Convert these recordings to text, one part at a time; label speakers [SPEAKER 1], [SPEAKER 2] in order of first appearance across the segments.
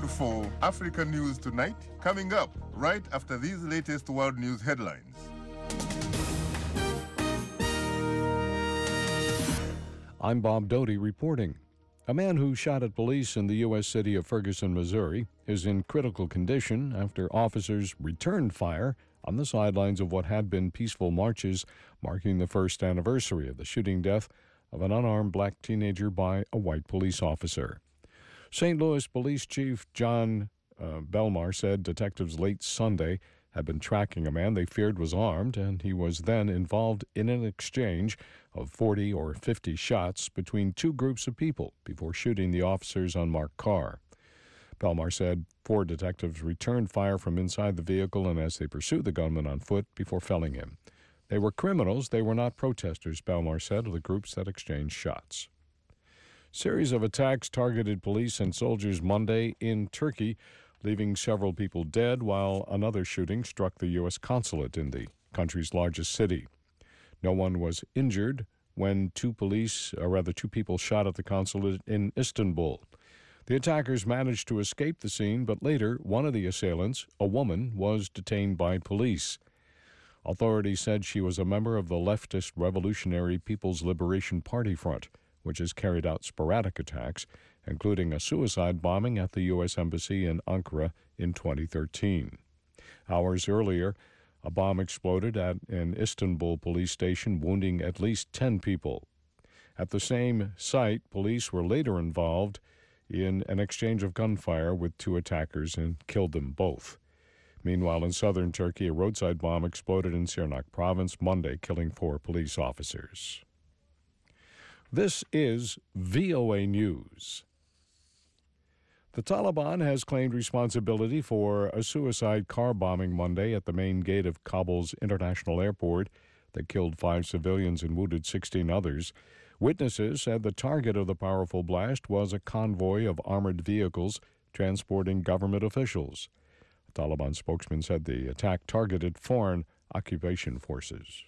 [SPEAKER 1] tuned for Africa News Tonight, coming up right after these latest world news headlines.
[SPEAKER 2] I'm Bob Doty reporting. A man who shot at police in the U.S. city of Ferguson, Missouri, is in critical condition after officers returned fire on the sidelines of what had been peaceful marches marking the first anniversary of the shooting death of an unarmed black teenager by a white police officer. St. Louis Police Chief John Belmar said detectives late Sunday had been tracking a man they feared was armed, and he was then involved in an exchange of 40 or 50 shots between two groups of people before shooting the officers' unmarked car. Belmar said 4 detectives returned fire from inside the vehicle and as they pursued the gunman on foot before felling him. They were criminals, they were not protesters, Belmar said of the groups that exchanged shots. Series of attacks targeted police and soldiers Monday in Turkey, leaving several people dead, while another shooting struck the U.S. consulate in the country's largest city. No one was injured when two people shot at the consulate in Istanbul. The attackers managed to escape the scene, but later one of the assailants, a woman, was detained by police. Authorities said she was a member of the leftist Revolutionary People's Liberation Party Front, which has carried out sporadic attacks, including a suicide bombing at the U.S. Embassy in Ankara in 2013. Hours earlier, a bomb exploded at an Istanbul police station, wounding at least 10 people. At the same site, police were later involved in an exchange of gunfire with 2 attackers and killed them both. Meanwhile, in southern Turkey, a roadside bomb exploded in Sirnak province Monday, killing 4 police officers. This is VOA News. The Taliban has claimed responsibility for a suicide car bombing Monday at the main gate of Kabul's international airport that killed 5 civilians and wounded 16 others. Witnesses said the target of the powerful blast was a convoy of armored vehicles transporting government officials. A Taliban spokesman said the attack targeted foreign occupation forces.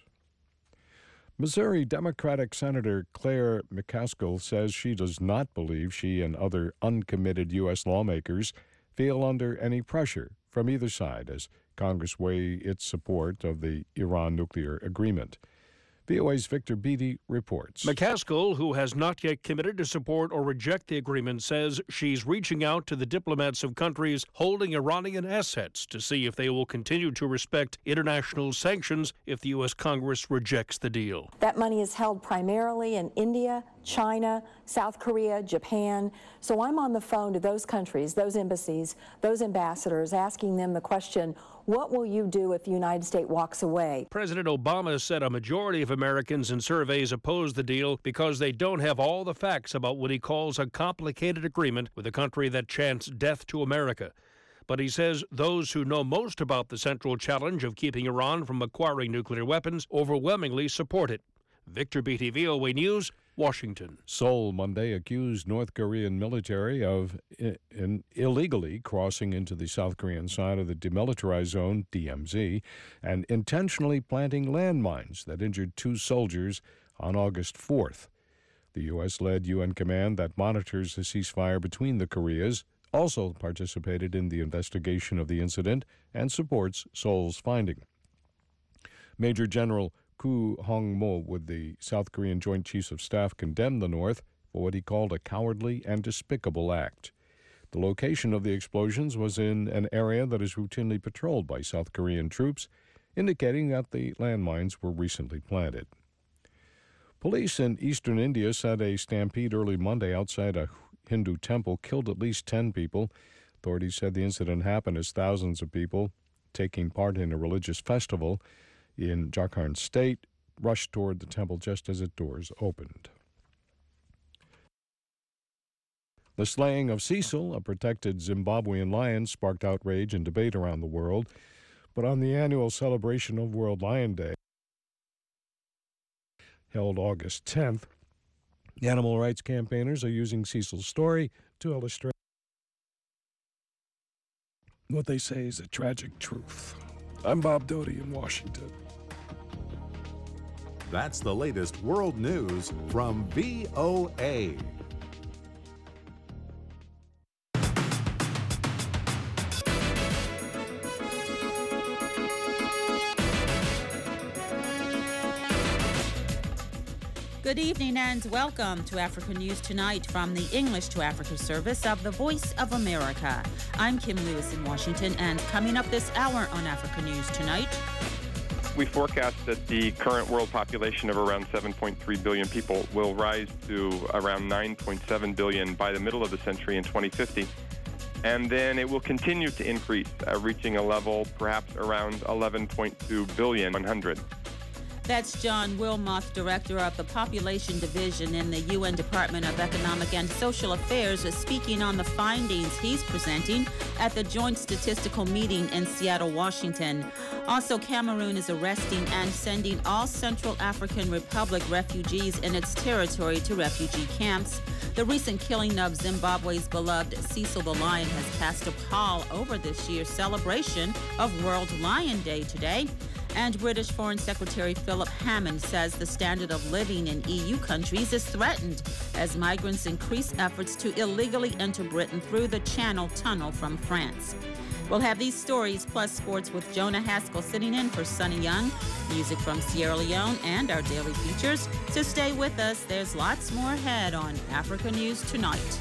[SPEAKER 2] Missouri Democratic Senator Claire McCaskill says she does not believe she and other uncommitted U.S. lawmakers feel under any pressure from either side as Congress weigh its support of the Iran nuclear agreement. VOA's Victor Beattie reports.
[SPEAKER 3] McCaskill, who has not yet committed to support or reject the agreement, says she's reaching out to the diplomats of countries holding Iranian assets to see if they will continue to respect international sanctions if the U.S. Congress rejects the deal.
[SPEAKER 4] That money is held primarily in India, China, South Korea, Japan. So I'm on the phone to those countries, those embassies, those ambassadors, asking them the question, what will you do if the United States walks away?
[SPEAKER 3] President Obama said a majority of Americans in surveys oppose the deal because they don't have all the facts about what he calls a complicated agreement with a country that chants death to America. But he says those who know most about the central challenge of keeping Iran from acquiring nuclear weapons overwhelmingly support it. Victor Beattie, VOA News, Washington.
[SPEAKER 2] Seoul Monday accused North Korean military of illegally crossing into the South Korean side of the demilitarized zone, DMZ, and intentionally planting landmines that injured 2 soldiers on August 4th. The U.S.-led UN command that monitors the ceasefire between the Koreas also participated in the investigation of the incident and supports Seoul's finding. Major General Koo Hong-mo with the South Korean Joint Chiefs of Staff condemned the North for what he called a cowardly and despicable act. The location of the explosions was in an area that is routinely patrolled by South Korean troops, indicating that the landmines were recently planted. Police in eastern India said a stampede early Monday outside a Hindu temple killed at least 10 people. Authorities said the incident happened as thousands of people taking part in a religious festival in Jharkhand state rushed toward the temple just as its doors opened. The slaying of Cecil, a protected Zimbabwean lion, sparked outrage and debate around the world. But on the annual celebration of World Lion Day, held August 10th, animal rights campaigners are using Cecil's story to illustrate what they say is a tragic truth. I'm Bob Doty in Washington.
[SPEAKER 5] That's the latest world news from VOA.
[SPEAKER 6] Good evening and welcome to Africa News Tonight from the English to Africa service of the Voice of America. I'm Kim Lewis in Washington, and coming up this hour on Africa News Tonight.
[SPEAKER 7] We forecast that the current world population of around 7.3 billion people will rise to around 9.7 billion by the middle of the century in 2050. And then it will continue to increase, reaching a level perhaps around 11.2 billion 100.
[SPEAKER 6] That's John Wilmoth, Director of the Population Division in the UN Department of Economic and Social Affairs, speaking on the findings he's presenting at the Joint Statistical Meeting in Seattle, Washington. Also, Cameroon is arresting and sending all Central African Republic refugees in its territory to refugee camps. The recent killing of Zimbabwe's beloved Cecil the Lion has cast a pall over this year's celebration of World Lion Day today. And British Foreign Secretary Philip Hammond says the standard of living in EU countries is threatened as migrants increase efforts to illegally enter Britain through the Channel Tunnel from France. We'll have these stories plus sports with Jonah Haskell sitting in for Sonny Young, music from Sierra Leone, and our daily features. So stay with us. There's lots more ahead on Africa News Tonight.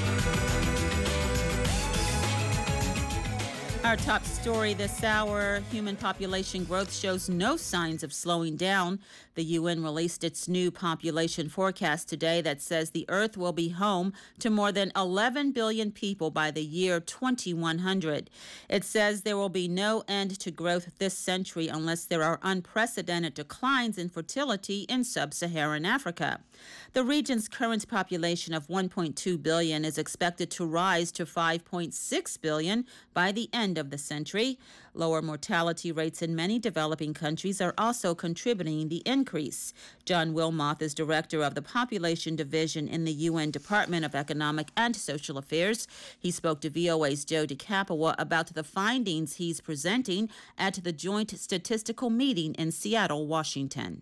[SPEAKER 6] Our top story this hour, human population growth shows no signs of slowing down. The UN released its new population forecast today that says the Earth will be home to more than 11 billion people by the year 2100. It says there will be no end to growth this century unless there are unprecedented declines in fertility in sub-Saharan Africa. The region's current population of 1.2 billion is expected to rise to 5.6 billion by the end of the century. Lower mortality rates in many developing countries are also contributing the increase. John Wilmoth is director of the Population Division in the UN Department of Economic and Social Affairs. He spoke to VOA's Joe DeCapua about the findings he's presenting at the Joint Statistical Meeting in Seattle, Washington.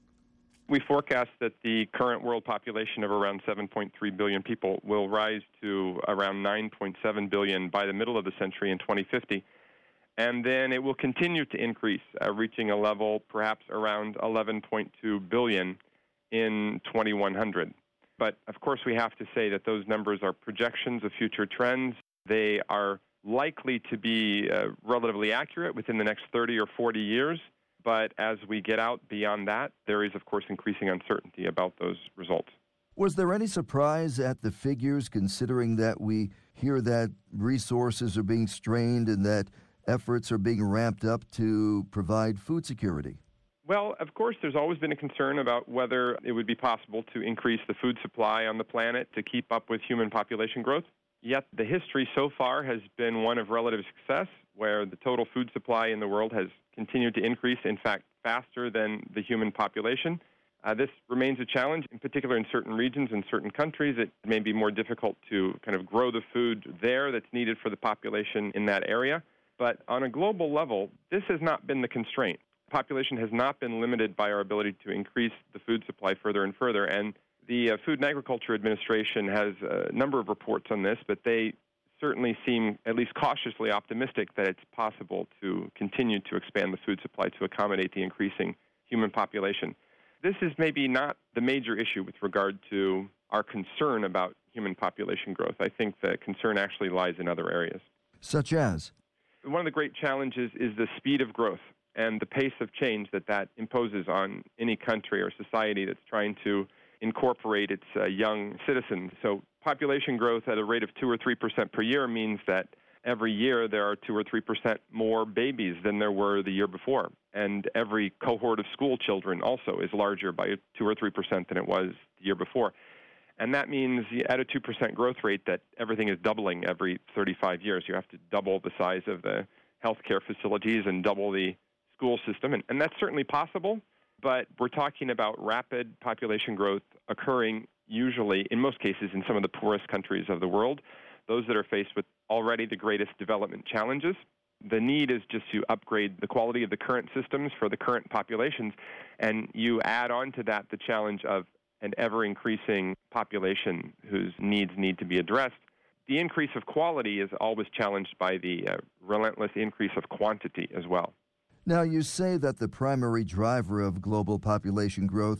[SPEAKER 7] We forecast that the current world population of around 7.3 billion people will rise to around 9.7 billion by the middle of the century in 2050. And then it will continue to increase, reaching a level perhaps around 11.2 billion in 2100. But of course, we have to say that those numbers are projections of future trends. They are likely to be relatively accurate within the next 30 or 40 years. But as we get out beyond that, there is, of course, increasing uncertainty about those results.
[SPEAKER 8] Was there any surprise at the figures, considering that we hear that resources are being strained and that efforts are being ramped up to provide food security?
[SPEAKER 7] Well, of course, there's always been a concern about whether it would be possible to increase the food supply on the planet to keep up with human population growth. Yet the history so far has been one of relative success, where the total food supply in the world has continued to increase, in fact, faster than the human population. This remains a challenge, in particular in certain regions and certain countries. It may be more difficult to kind of grow the food there that's needed for the population in that area. But on a global level, this has not been the constraint. Population has not been limited by our ability to increase the food supply further and further. And the Food and Agriculture Administration has a number of reports on this, but they certainly seem at least cautiously optimistic that it's possible to continue to expand the food supply to accommodate the increasing human population. This is maybe not the major issue with regard to our concern about human population growth. I think the concern actually lies in other areas.
[SPEAKER 8] Such as?
[SPEAKER 7] One of the great challenges is the speed of growth and the pace of change that imposes on any country or society that's trying to incorporate its young citizens. So population growth at a rate of 2 or 3% per year means that every year there are 2 or 3% more babies than there were the year before. And every cohort of school children also is larger by 2 or 3% than it was the year before. And that means at a 2% growth rate that everything is doubling every 35 years. You have to double the size of the healthcare facilities and double the school system. And that's certainly possible, but we're talking about rapid population growth occurring usually, in most cases, in some of the poorest countries of the world, those that are faced with already the greatest development challenges. The need is just to upgrade the quality of the current systems for the current populations, and you add on to that the challenge of an ever-increasing population whose needs need to be addressed. The increase of quality is always challenged by the relentless increase of quantity as well.
[SPEAKER 8] Now, you say that the primary driver of global population growth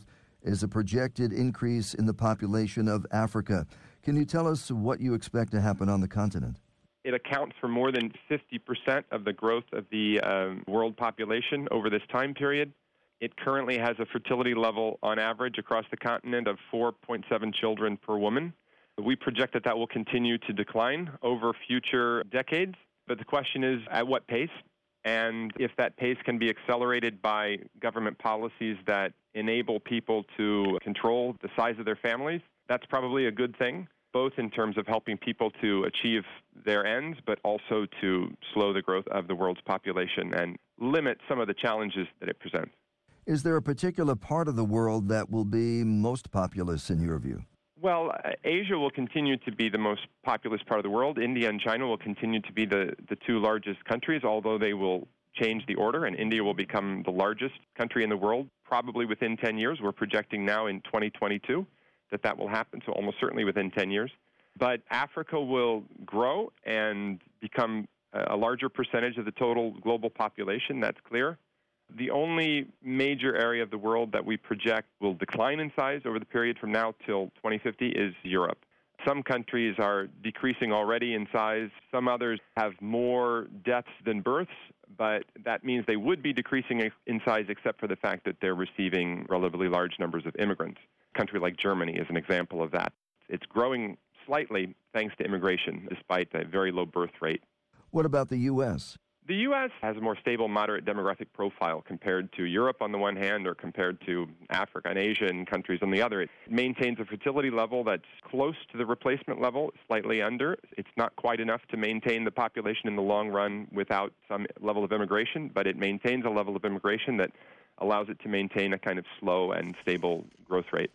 [SPEAKER 8] is a projected increase in the population of Africa. Can you tell us what you expect to happen on the continent?
[SPEAKER 7] It accounts for more than 50% of the growth of the world population over this time period. It currently has a fertility level on average across the continent of 4.7 children per woman. We project that that will continue to decline over future decades, but the question is at what pace? And if that pace can be accelerated by government policies that enable people to control the size of their families, that's probably a good thing, both in terms of helping people to achieve their ends, but also to slow the growth of the world's population and limit some of the challenges that it presents.
[SPEAKER 8] Is there a particular part of the world that will be most populous in your view?
[SPEAKER 7] Well, Asia will continue to be the most populous part of the world. India and China will continue to be the two largest countries, although they will change the order, and India will become the largest country in the world probably within 10 years. We're projecting now in 2022 that will happen, so almost certainly within 10 years. But Africa will grow and become a larger percentage of the total global population, that's clear. The only major area of the world that we project will decline in size over the period from now till 2050 is Europe. Some countries are decreasing already in size. Some others have more deaths than births, but that means they would be decreasing in size except for the fact that they're receiving relatively large numbers of immigrants. A country like Germany is an example of that. It's growing slightly thanks to immigration, despite a very low birth rate.
[SPEAKER 8] What about the U.S.?
[SPEAKER 7] The U.S. has a more stable, moderate demographic profile compared to Europe on the one hand or compared to Africa and Asia and countries on the other. It maintains a fertility level that's close to the replacement level, slightly under. It's not quite enough to maintain the population in the long run without some level of immigration, but it maintains a level of immigration that allows it to maintain a kind of slow and stable growth rate.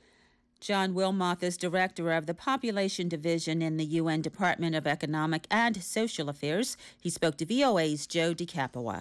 [SPEAKER 6] John Wilmoth is director of the Population Division in the UN Department of Economic and Social Affairs. He spoke to VOA's Joe DiCapua.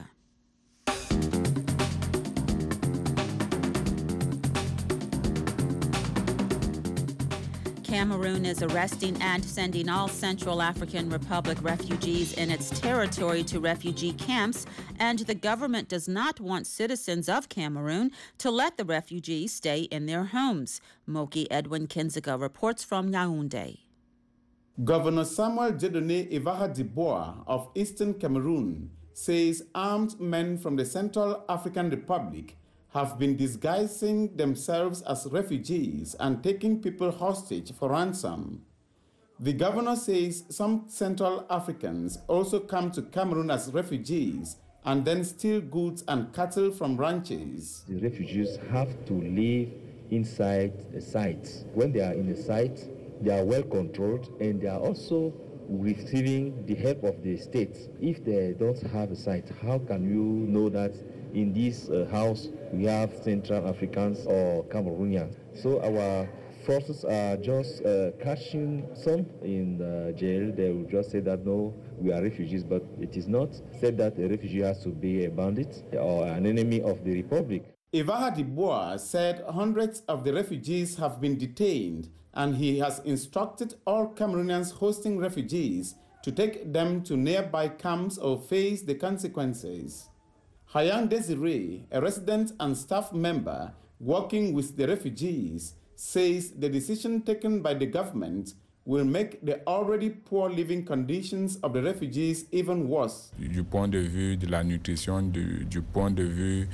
[SPEAKER 6] Cameroon is arresting and sending all Central African Republic refugees in its territory to refugee camps, and the government does not want citizens of Cameroon to let the refugees stay in their homes. Moki Edwin Kinziga reports from Yaoundé.
[SPEAKER 9] Governor Samuel Dieudonné Ivara-Dibois of Eastern Cameroon says armed men from the Central African Republic have been disguising themselves as refugees and taking people hostage for ransom. The governor says some Central Africans also come to Cameroon as refugees and then steal goods and cattle from ranches.
[SPEAKER 10] The refugees have to live inside the sites. When they are in the site, they are well controlled and they are also receiving the help of the state. If they don't have a site, how can you know that in this house we have Central Africans or Cameroonians? So our forces are just catching some in jail. They will just say that no, we are refugees, but it is not said that a refugee has to be a bandit or an enemy of the republic.
[SPEAKER 9] Ivara-Dibois said hundreds of the refugees have been detained, and he has instructed all Cameroonians hosting refugees to take them to nearby camps or face the consequences. Hayang Desiree, a resident and staff member working with the refugees, says the decision taken by the government will make the already poor living conditions of the refugees even worse.
[SPEAKER 11] Du point de vue de la nutrition, du point de vue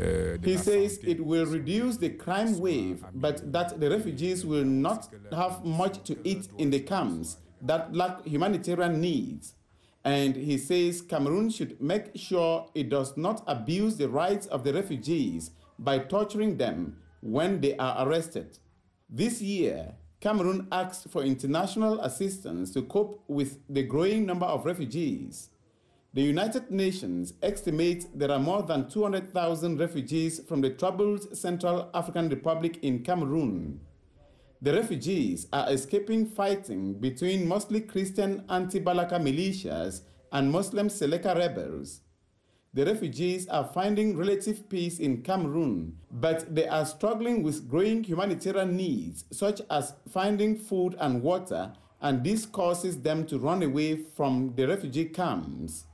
[SPEAKER 9] he says it will reduce the crime wave, but that the refugees will not have much to eat in the camps that lack humanitarian needs. And he says Cameroon should make sure it does not abuse the rights of the refugees by torturing them when they are arrested. This year, Cameroon asked for international assistance to cope with the growing number of refugees. The United Nations estimates there are more than 200,000 refugees from the troubled Central African Republic in Cameroon. The refugees are escaping fighting between mostly Christian anti-Balaka militias and Muslim Seleka rebels. The refugees are finding relative peace in Cameroon, but they are struggling with growing humanitarian needs, such as finding food and water, and this causes them to run away from the refugee camps.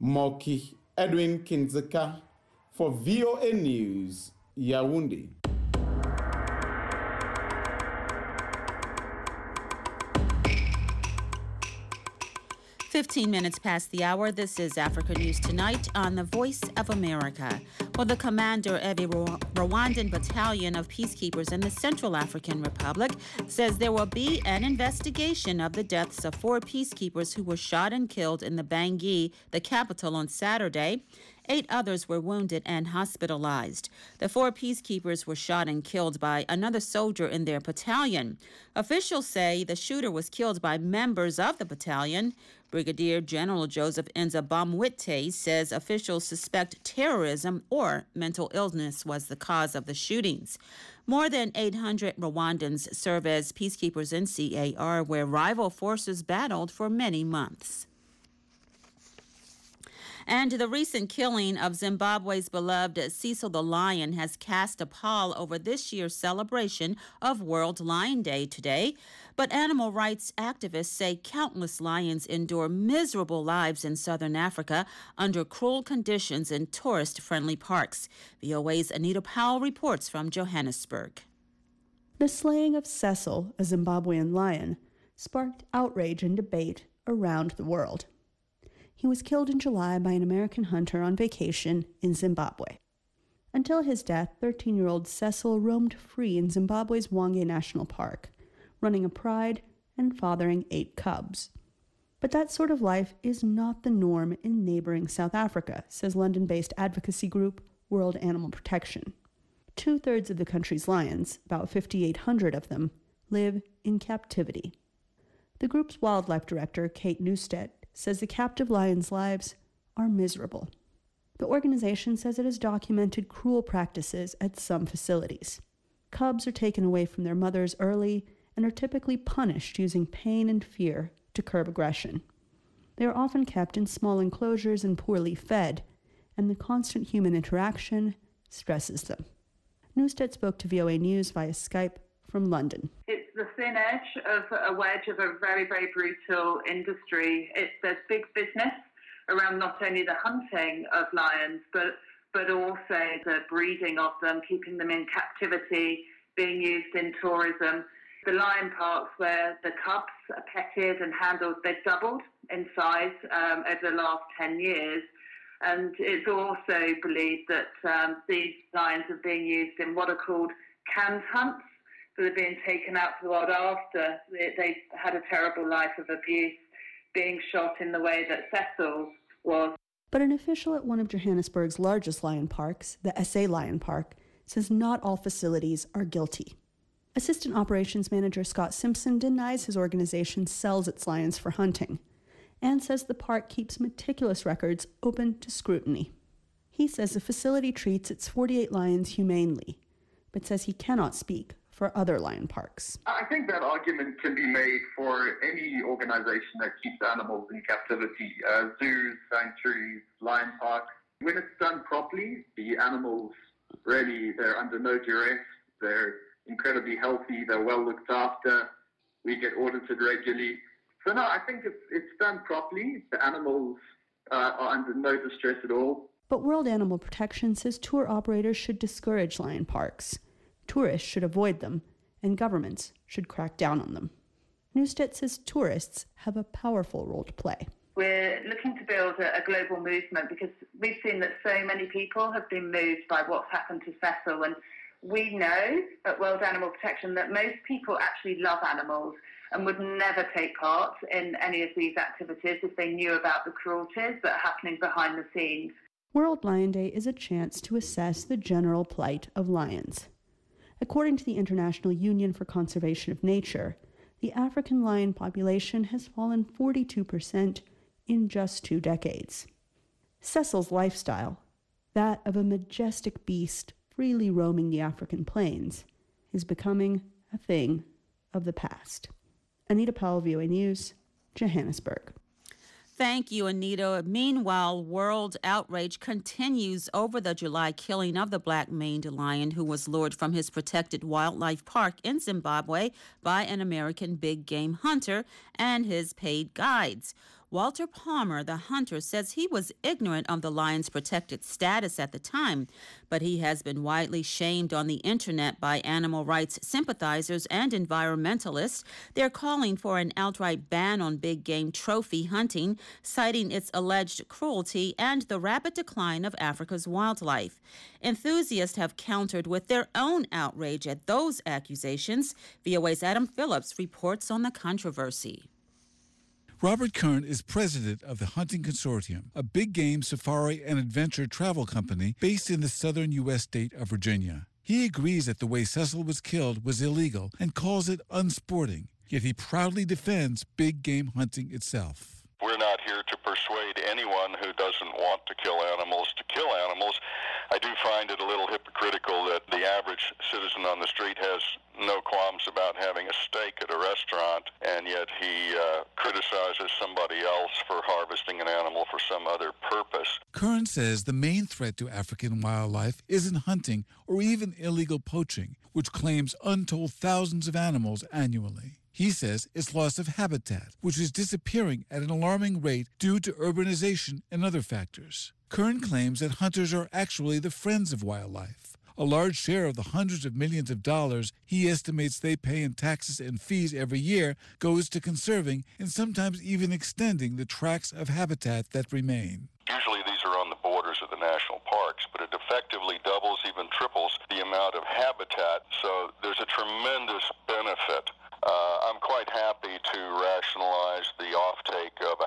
[SPEAKER 9] Moki Edwin Kinziga for VOA News, Yaoundé.
[SPEAKER 6] 15 minutes past the hour. This is Africa News Tonight on the Voice of America. Well, the commander of a Rwandan battalion of peacekeepers in the Central African Republic says there will be an investigation of the deaths of 4 peacekeepers who were shot and killed in the Bangui, the capital, on Saturday. 8 others were wounded and hospitalized. The 4 peacekeepers were shot and killed by another soldier in their battalion. Officials say the shooter was killed by members of the battalion. Brigadier General Joseph Nzabamwite says officials suspect terrorism or mental illness was the cause of the shootings. More than 800 Rwandans serve as peacekeepers in CAR, where rival forces battled for many months. And the recent killing of Zimbabwe's beloved Cecil the Lion has cast a pall over this year's celebration of World Lion Day today. But animal rights activists say countless lions endure miserable lives in southern Africa under cruel conditions in tourist-friendly parks. VOA's Anita Powell reports from Johannesburg.
[SPEAKER 12] The slaying of Cecil, a Zimbabwean lion, sparked outrage and debate around the world. He was killed in July by an American hunter on vacation in Zimbabwe. Until his death, 13-year-old Cecil roamed free in Zimbabwe's Hwange National Park, running a pride and fathering 8 cubs. But that sort of life is not the norm in neighboring South Africa, says London-based advocacy group World Animal Protection. 2/3 of the country's lions, about 5,800 of them, live in captivity. The group's wildlife director, Kate Neustedt, says the captive lions' lives are miserable. The organization says it has documented cruel practices at some facilities. Cubs are taken away from their mothers early and are typically punished using pain and fear to curb aggression. They are often kept in small enclosures and poorly fed, and the constant human interaction stresses them. Neustedt spoke to VOA News via Skype from London.
[SPEAKER 13] It's the thin edge of a wedge of a very, very brutal industry. There's big business around not only the hunting of lions, but also the breeding of them, keeping them in captivity, being used in tourism. The lion parks where the cubs are petted and handled, they've doubled in size over the last 10 years. And it's also believed that these lions are being used in what are called canned hunts. So they're being taken out to the wild after they've had a terrible life of abuse, being shot in the way that Cecil was.
[SPEAKER 12] But an official at one of Johannesburg's largest lion parks, the SA Lion Park, says not all facilities are guilty. Assistant Operations Manager Scott Simpson denies his organization sells its lions for hunting and says the park keeps meticulous records open to scrutiny. He says the facility treats its 48 lions humanely, but says he cannot speak for other lion parks.
[SPEAKER 14] I think that argument can be made for any organization that keeps animals in captivity, zoos, sanctuaries, lion parks. When it's done properly, the animals really, they're under no duress, they're incredibly healthy, they're well looked after, we get audited regularly. So no, I think it's done properly. The animals are under no distress at all.
[SPEAKER 12] But World Animal Protection says tour operators should discourage lion parks. Tourists should avoid them, and governments should crack down on them. Neustedt says tourists have a powerful role to play.
[SPEAKER 13] We're looking to build a global movement because we've seen that so many people have been moved by what's happened to Cecil, and we know at World Animal Protection that most people actually love animals and would never take part in any of these activities if they knew about the cruelties that are happening behind the scenes.
[SPEAKER 12] World Lion Day is a chance to assess the general plight of lions. According to the International Union for Conservation of Nature, the African lion population has fallen 42% in just 2 decades. Cecil's lifestyle, that of a majestic beast freely roaming the African plains, is becoming a thing of the past. Anita Powell, VOA News, Johannesburg.
[SPEAKER 6] Thank you, Anita. Meanwhile, world outrage continues over the July killing of the black-maned lion who was lured from his protected wildlife park in Zimbabwe by an American big game hunter and his paid guides. Walter Palmer, the hunter, says he was ignorant of the lion's protected status at the time, but he has been widely shamed on the internet by animal rights sympathizers and environmentalists. They're calling for an outright ban on big game trophy hunting, citing its alleged cruelty and the rapid decline of Africa's wildlife. Enthusiasts have countered with their own outrage at those accusations. VOA's Adam Phillips reports on the controversy.
[SPEAKER 15] Robert Kern is president of the Hunting Consortium, a big game safari and adventure travel company based in the southern U.S. state of Virginia. He agrees that the way Cecil was killed was illegal and calls it unsporting, yet he proudly defends big game hunting itself.
[SPEAKER 16] We're not here to persuade anyone who doesn't want to kill animals to kill animals. I do find it a little hypocritical that the average citizen on the street has no qualms about having a steak at a restaurant, and yet he criticizes somebody else for harvesting an animal for some other purpose.
[SPEAKER 15] Kern says the main threat to African wildlife isn't hunting or even illegal poaching, which claims untold thousands of animals annually. He says it's loss of habitat, which is disappearing at an alarming rate due to urbanization and other factors. Kern claims that hunters are actually the friends of wildlife. A large share of the hundreds of millions of dollars he estimates they pay in taxes and fees every year goes to conserving and sometimes even extending the tracts of habitat that remain.
[SPEAKER 16] Usually these are on the borders of the national parks, but it effectively doubles, even triples the amount of habitat, so there's a tremendous benefit. I'm quite happy to rationalize the offtake of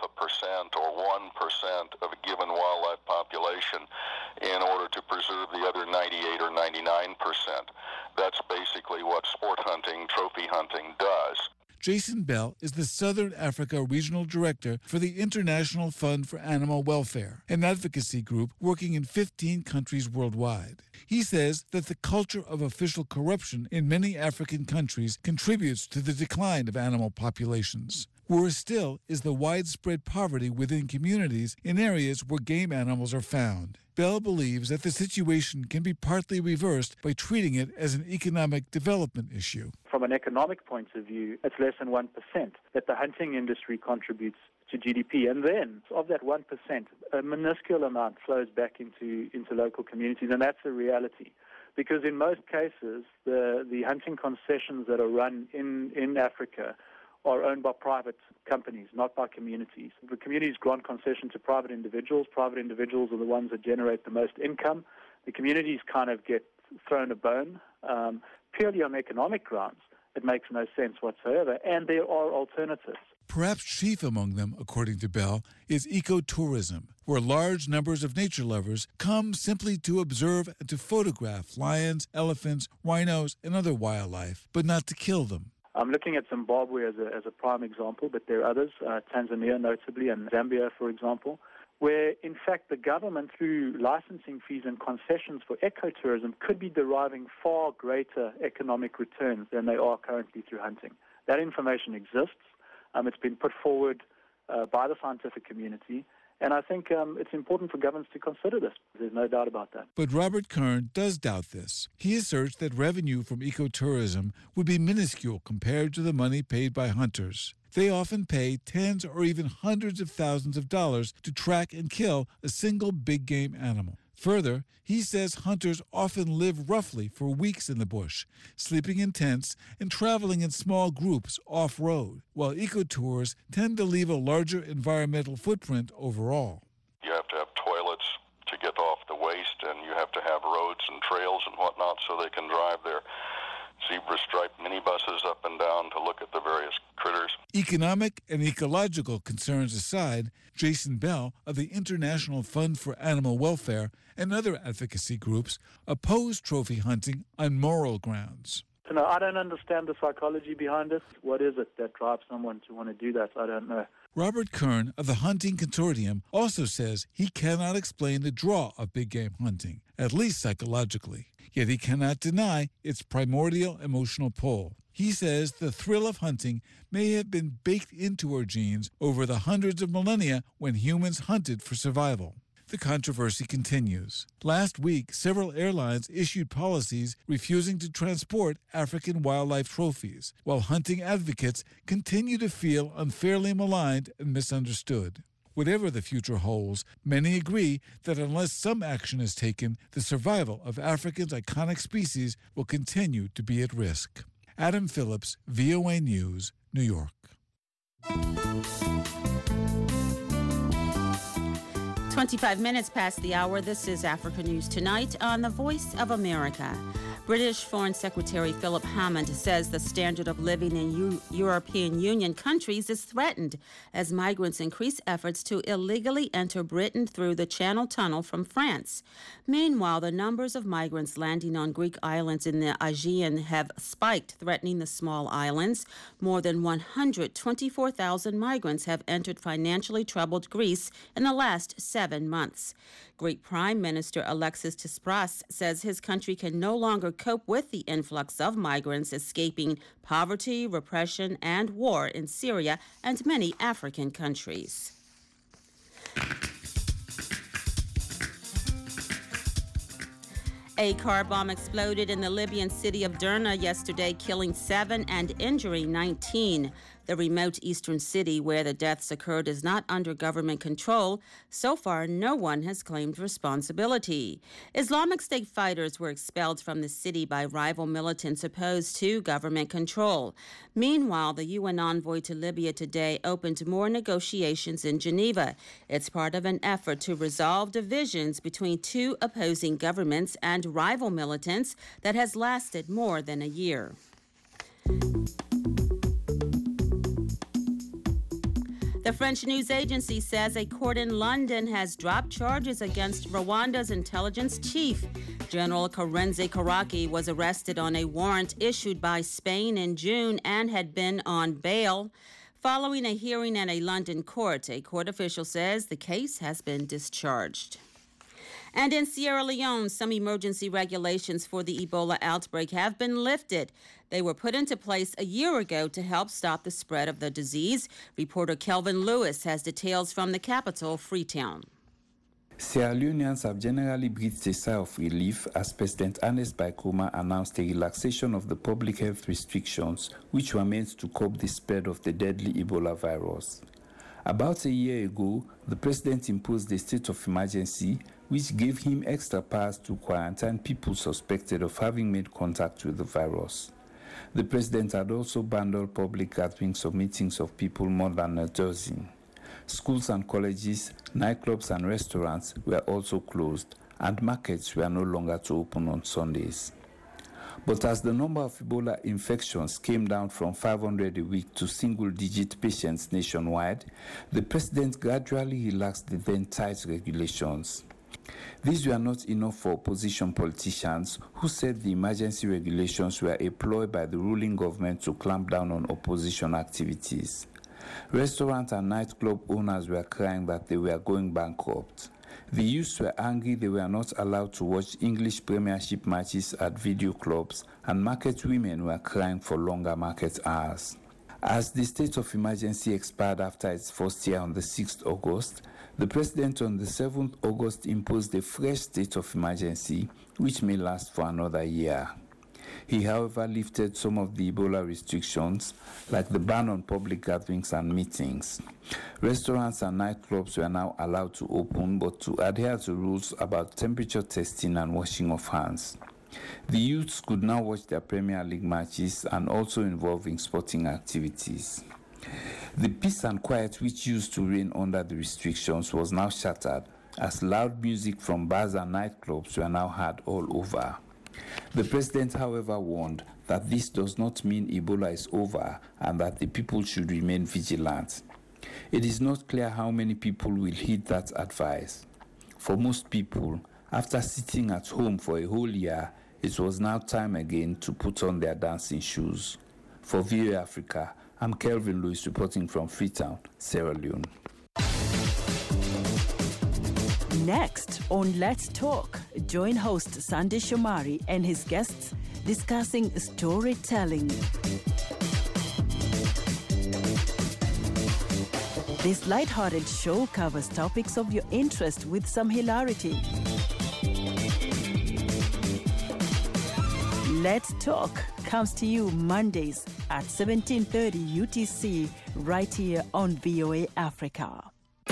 [SPEAKER 16] 0.5% or 1% of a given wildlife population in order to preserve the other 98 or 99%. That's basically what sport hunting, trophy hunting does.
[SPEAKER 15] Jason Bell is the Southern Africa Regional Director for the International Fund for Animal Welfare, an advocacy group working in 15 countries worldwide. He says that the culture of official corruption in many African countries contributes to the decline of animal populations. Worse still is the widespread poverty within communities in areas where game animals are found. Bell believes that the situation can be partly reversed by treating it as an economic development issue.
[SPEAKER 17] From an economic point of view, it's less than 1% that the hunting industry contributes to GDP. And then, of that 1%, a minuscule amount flows back into local communities, and that's the reality. Because in most cases, the hunting concessions that are run in Africa are owned by private companies, not by communities. The communities grant concession to private individuals. Private individuals are the ones that generate the most income. The communities kind of get thrown a bone. Purely on economic grounds, it makes no sense whatsoever, and there are alternatives.
[SPEAKER 15] Perhaps chief among them, according to Bell, is ecotourism, where large numbers of nature lovers come simply to observe and to photograph lions, elephants, rhinos, and other wildlife, but not to kill them.
[SPEAKER 17] I'm looking at Zimbabwe as a prime example, but there are others, Tanzania notably, and Zambia, for example, where, in fact, the government, through licensing fees and concessions for ecotourism, could be deriving far greater economic returns than they are currently through hunting. That information exists. It's been put forward by the scientific community, and I think it's important for governments to consider this. There's no doubt about that.
[SPEAKER 15] But Robert Kern does doubt this. He asserts that revenue from ecotourism would be minuscule compared to the money paid by hunters. They often pay tens or even hundreds of thousands of dollars to track and kill a single big game animal. Further, he says hunters often live roughly for weeks in the bush, sleeping in tents and traveling in small groups off-road, while ecotours tend to leave a larger environmental footprint overall.
[SPEAKER 16] You have to have toilets to get off the waste, and you have to have roads and trails and whatnot so they can drive their zebra-striped minibuses up and down to look at the various critters.
[SPEAKER 15] Economic and ecological concerns aside, Jason Bell of the International Fund for Animal Welfare and other advocacy groups oppose trophy hunting on moral grounds.
[SPEAKER 17] No, I don't understand the psychology behind it. What is it that drives someone to want to do that? I don't know.
[SPEAKER 15] Robert Kern of the Hunting Consortium also says he cannot explain the draw of big game hunting, at least psychologically. Yet he cannot deny its primordial emotional pull. He says the thrill of hunting may have been baked into our genes over the hundreds of millennia when humans hunted for survival. the controversy continues. Last week, several airlines issued policies refusing to transport African wildlife trophies, while hunting advocates continue to feel unfairly maligned and misunderstood. Whatever the future holds, many agree that unless some action is taken, the survival of Africa's iconic species will continue to be at risk. Adam Phillips, VOA News, New York.
[SPEAKER 6] 25 minutes past the hour. This is Africa News Tonight on the Voice of America. British Foreign Secretary Philip Hammond says the standard of living in European Union countries is threatened as migrants increase efforts to illegally enter Britain through the Channel Tunnel from France. Meanwhile, the numbers of migrants landing on Greek islands in the Aegean have spiked, threatening the small islands. More than 124,000 migrants have entered financially troubled Greece in the last 7 months. Greek Prime Minister Alexis Tsipras says his country can no longer cope with the influx of migrants escaping poverty, repression, and war in Syria and many African countries. A car bomb exploded in the Libyan city of Derna yesterday, killing 7 and injuring 19. The remote eastern city where the deaths occurred is not under government control. So far, no one has claimed responsibility. Islamic State fighters were expelled from the city by rival militants opposed to government control. Meanwhile, the UN envoy to Libya today opened more negotiations in Geneva. It's part of an effort to resolve divisions between two opposing governments and rival militants that has lasted more than a year. The French news agency says a court in London has dropped charges against Rwanda's intelligence chief. General Karenzi Karaki was arrested on a warrant issued by Spain in June and had been on bail. Following a hearing in a London court, a court official says the case has been discharged. And in Sierra Leone, some emergency regulations for the Ebola outbreak have been lifted. They were put into place a year ago to help stop the spread of the disease. Reporter Kelvin Lewis has details from the capital, Freetown.
[SPEAKER 18] Sierra Leoneans have generally breathed a sigh of relief as President Ernest Bai Koroma announced a relaxation of the public health restrictions, which were meant to curb the spread of the deadly Ebola virus. About a year ago, the president imposed a state of emergency, which gave him extra powers to quarantine people suspected of having made contact with the virus. The president had also banned all public gatherings or meetings of people more than a dozen. Schools and colleges, nightclubs and restaurants were also closed, and markets were no longer to open on Sundays. But as the number of Ebola infections came down from 500 a week to single-digit patients nationwide, the president gradually relaxed the then tight regulations. These were not enough for opposition politicians who said the emergency regulations were a ploy by the ruling government to clamp down on opposition activities. Restaurant and nightclub owners were crying that they were going bankrupt. The youths were angry they were not allowed to watch English Premiership matches at video clubs, and market women were crying for longer market hours. As the state of emergency expired after its first year on the 6th August, the president on the 7th August imposed a fresh state of emergency, which may last for another year. He, however, lifted some of the Ebola restrictions, like the ban on public gatherings and meetings. Restaurants and nightclubs were now allowed to open, but to adhere to rules about temperature testing and washing of hands. The youths could now watch their Premier League matches and also involving sporting activities. The peace and quiet which used to reign under the restrictions was now shattered, as loud music from bars and nightclubs were now heard all over. The president, however, warned that this does not mean Ebola is over and that the people should remain vigilant. It is not clear how many people will heed that advice. For most people, after sitting at home for a whole year, it was now time again to put on their dancing shoes. For VOA Africa, I'm Kelvin Lewis reporting from Freetown, Sierra Leone.
[SPEAKER 19] Next on Let's Talk, join host Sandy Shomari and his guests discussing storytelling. This light-hearted show covers topics of your interest with some hilarity. Let's Talk comes to you Mondays at 17:30 UTC right here on VOA Africa.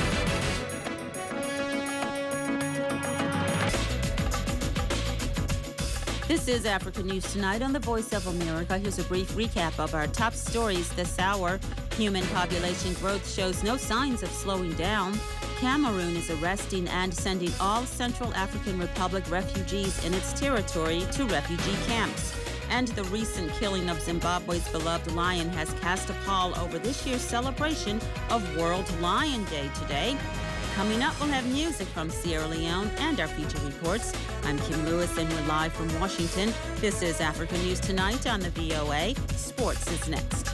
[SPEAKER 6] This is Africa News Tonight on the Voice of America. Here's a brief recap of our top stories this hour. Human population growth shows no signs of slowing down. Cameroon is arresting and sending all Central African Republic refugees in its territory to refugee camps. And the recent killing of Zimbabwe's beloved lion has cast a pall over this year's celebration of World Lion Day today. Coming up, we'll have music from Sierra Leone and our feature reports. I'm Kim Lewis, and we're live from Washington. This is Africa News Tonight on the VOA. Sports is next.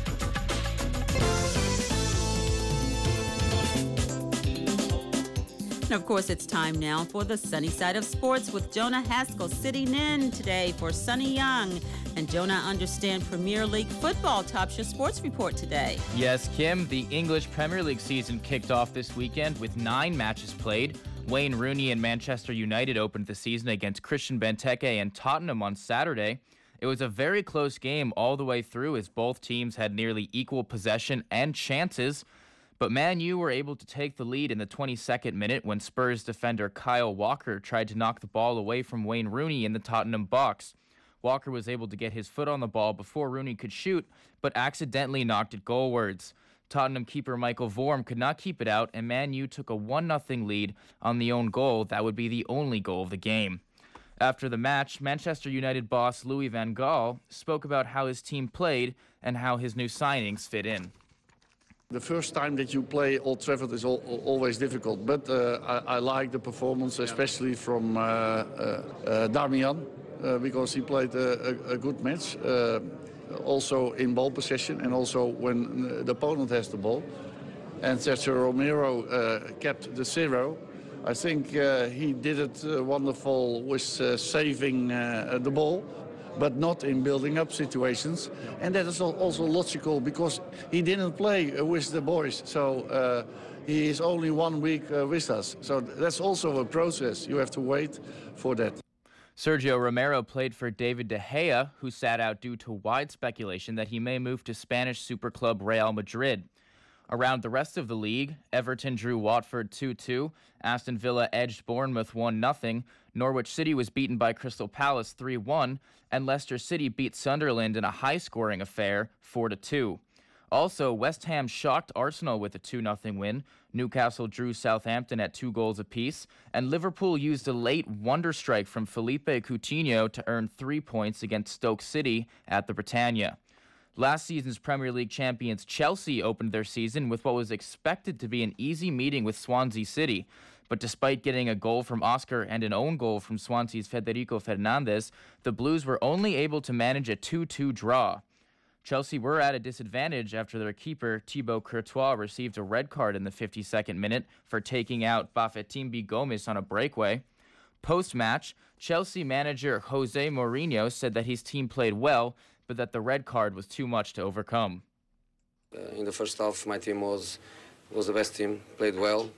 [SPEAKER 6] And of course, it's time now for the sunny side of sports with Jonah Haskell sitting in today for Sunny Young. And Jonah, understand Premier League football tops your sports report today.
[SPEAKER 20] Yes, Kim, the English Premier League season kicked off this weekend with 9 matches played. Wayne Rooney and Manchester United opened the season against Christian Benteke and Tottenham on Saturday. It was a very close game all the way through as both teams had nearly equal possession and chances. But Man U were able to take the lead in the 22nd minute when Spurs defender Kyle Walker tried to knock the ball away from Wayne Rooney in the Tottenham box. Walker was able to get his foot on the ball before Rooney could shoot, but accidentally knocked it goalwards. Tottenham keeper Michael Vorm could not keep it out, and Man U took a 1-0 lead on the own goal. That would be the only goal of the game. After the match, Manchester United boss Louis van Gaal spoke about how his team played and how his new signings fit in.
[SPEAKER 21] The first time that you play Old Trafford is always difficult, but I like the performance, especially from Darmian, because he played a good match, also in ball possession and also when the opponent has the ball. And Sergio Romero kept the 0. I think he did it wonderful with saving the ball, but not in building up situations. And that is also logical because he didn't play with the boys. So he is only 1 week with us. So that's also a process. You have to wait for that.
[SPEAKER 20] Sergio Romero played for David De Gea, who sat out due to wide speculation that he may move to Spanish superclub Real Madrid. Around the rest of the league, Everton drew Watford 2-2, Aston Villa edged Bournemouth 1-0, Norwich City was beaten by Crystal Palace 3-1, and Leicester City beat Sunderland in a high-scoring affair 4-2. Also, West Ham shocked Arsenal with a 2-0 win, Newcastle drew Southampton at 2 goals apiece, and Liverpool used a late wonder strike from Felipe Coutinho to earn 3 points against Stoke City at the Britannia. Last season's Premier League champions Chelsea opened their season with what was expected to be an easy meeting with Swansea City. But despite getting a goal from Oscar and an own goal from Swansea's Federico Fernandez, the Blues were only able to manage a 2-2 draw. Chelsea were at a disadvantage after their keeper, Thibaut Courtois, received a red card in the 52nd minute for taking out Bafétimbi Gomis on a breakaway. Post-match, Chelsea manager Jose Mourinho said that his team played well, but that the red card was too much to overcome.
[SPEAKER 22] In the first half, my team was the best team, played well,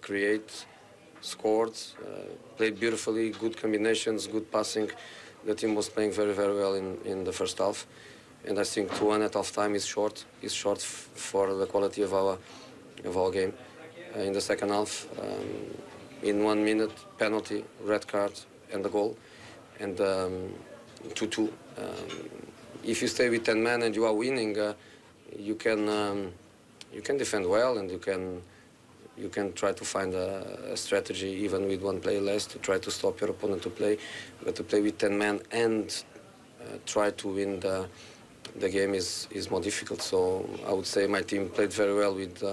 [SPEAKER 22] scored, played beautifully, good combinations, good passing. The team was playing very, very well in the first half. And I think 2-1 at half-time is short for the quality of our game. In the second half, in 1 minute, penalty, red card, and the goal, and 2-2. If you stay with 10 men and you are winning, you can defend well, and you can try to find a strategy even with 1 player less to try to stop your opponent to play. But to play with 10 men and try to win the game is more difficult. So I would say my team played very well with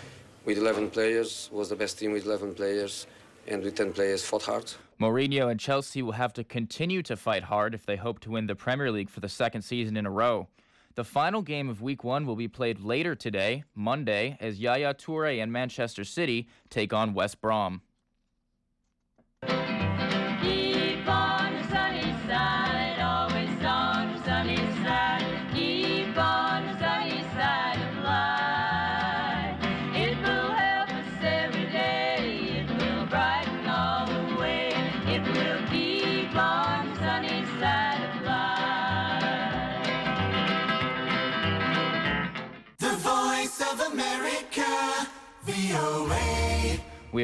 [SPEAKER 22] 11 players, was the best team with 11 players, and with 10 players fought hard.
[SPEAKER 20] Mourinho and Chelsea will have to continue to fight hard if they hope to win the Premier League for the 2nd season in a row. The final game of Week 1 will be played later today, Monday, as Yaya Toure and Manchester City take on West Brom.
[SPEAKER 23] Keep on the sunny side, always on the sunny side. Keep on the sunny side of life. It will help us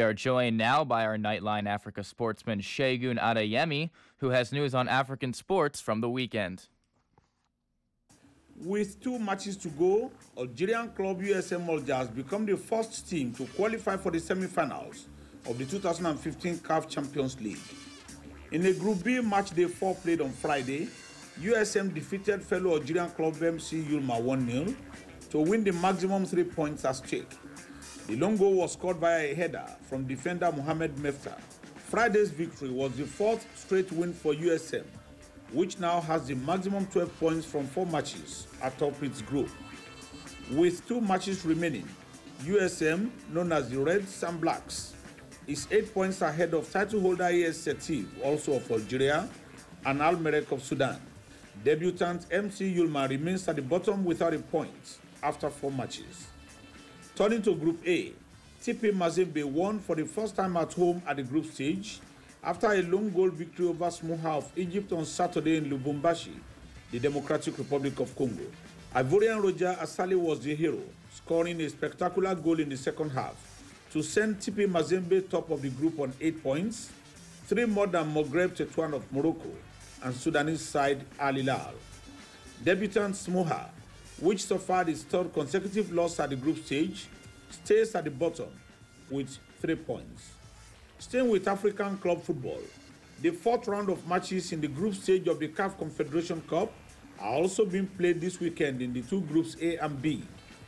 [SPEAKER 20] are joined now by our Nightline Africa sportsman Segun Adeyemi, who has news on African sports from the weekend.
[SPEAKER 1] With 2 matches to go, Algerian club USM Alger has become the first team to qualify for the semi-finals of the 2015 CAF Champions League. In a Group B match day 4 played on Friday, USM defeated fellow Algerian club MC Yulma 1-0 to win the maximum 3 points at stake. The long goal was scored via a header from defender Mohamed Mefta. Friday's victory was the 4th straight win for USM, which now has the maximum 12 points from 4 matches atop its group. With 2 matches remaining, USM, known as the Reds and Blacks, is 8 points ahead of title holder AS Setif, also of Algeria, and Al Merrek of Sudan. Debutant MC Yulma remains at the bottom without a point after 4 matches. Turning to Group A, TP Mazembe won for the first time at home at the group stage after a lone goal victory over Smoha of Egypt on Saturday in Lubumbashi, the Democratic Republic of Congo. Ivorian Roger Asali was the hero, scoring a spectacular goal in the second half to send TP Mazembe top of the group on 8 points, 3 more than Maghreb Tetouan of Morocco and Sudanese side Al Hilal. Debutant Smoha, which suffered its 3rd consecutive loss at the group stage, stays at the bottom with 3 points. Staying with African club football, the 4th round of matches in the group stage of the CAF Confederation Cup are also being played this weekend in the 2 groups A and B.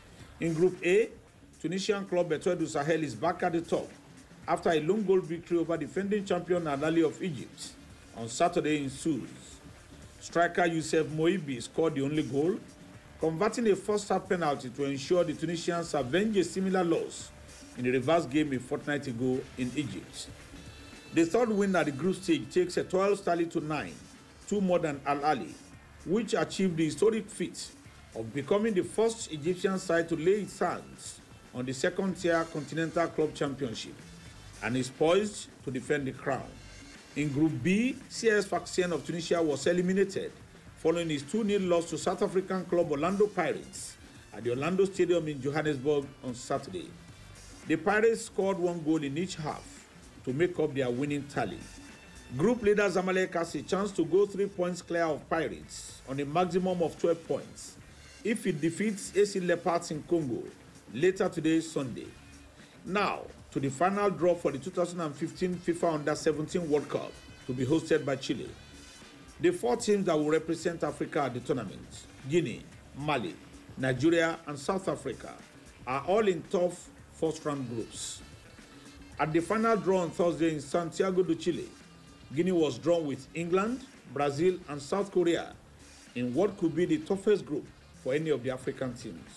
[SPEAKER 1] In Group A, Tunisian club Etoile du Sahel is back at the top after a lone goal victory over defending champion Al Ahly of Egypt on Saturday in Sousse. Striker Youssef Moibi scored the only goal, converting a first-half penalty to ensure the Tunisians avenge a similar loss in a reverse game a fortnight ago in Egypt. The 3rd win at the group stage takes Etoile tally to 9, 2 more than Al Ahly, which achieved the historic feat of becoming the first Egyptian side to lay its hands on the 2nd-tier Continental Club Championship and is poised to defend the crown. In Group B, CS Sfaxien of Tunisia was eliminated following his 2-0 loss to South African club Orlando Pirates at the Orlando Stadium in Johannesburg on Saturday. The Pirates scored 1 goal in each half to make up their winning tally. Group leader Zamalek has a chance to go 3 points clear of Pirates on a maximum of 12 points if it defeats AC Leopards in Congo later today, Sunday. Now, to the final draw for the 2015 FIFA Under-17 World Cup to be hosted by Chile. The 4 teams that will represent Africa at the tournament, Guinea, Mali, Nigeria, and South Africa, are all in tough first-round groups. At the final draw on Thursday in Santiago de Chile, Guinea was drawn with England, Brazil, and South Korea in what could be the toughest group for any of the African teams.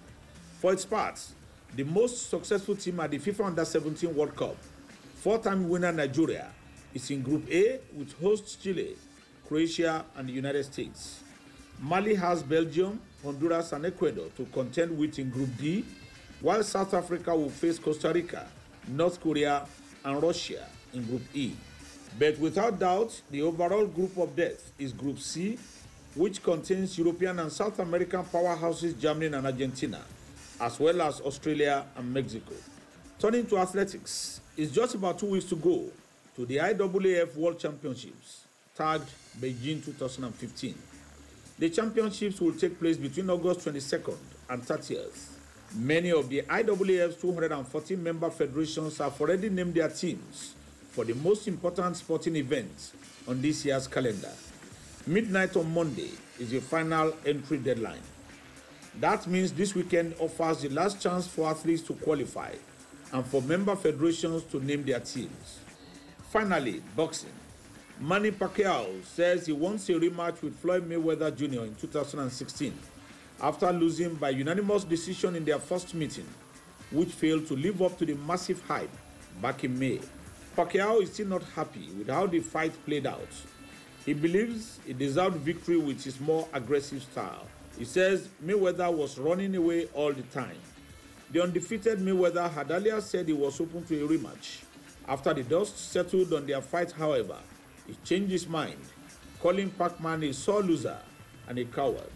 [SPEAKER 1] For its part, the most successful team at the FIFA Under-17 World Cup, 4-time winner Nigeria, is in Group A with hosts Chile, Croatia, and the United States. Mali has Belgium, Honduras, and Ecuador to contend with in Group D, while South Africa will face Costa Rica, North Korea, and Russia in Group E. But without doubt, the overall group of death is Group C, which contains European and South American powerhouses Germany and Argentina, as well as Australia and Mexico. Turning to athletics, it's just about 2 weeks to go to the IAAF World Championships, tagged Beijing 2015. The championships will take place between August 22nd and 30th. Many of the IAAF's 214 member federations have already named their teams for the most important sporting events on this year's calendar. Midnight on Monday is the final entry deadline. That means this weekend offers the last chance for athletes to qualify and for member federations to name their teams. Finally, boxing. Manny Pacquiao says he wants a rematch with Floyd Mayweather Jr. in 2016 after losing by unanimous decision in their first meeting, which failed to live up to the massive hype back in May. Pacquiao is still not happy with how the fight played out. He believes he deserved victory with his more aggressive style. He says Mayweather was running away all the time. The undefeated Mayweather had earlier said he was open to a rematch. After the dust settled on their fight, however, he changed his mind, calling Pacman a sore loser and a coward.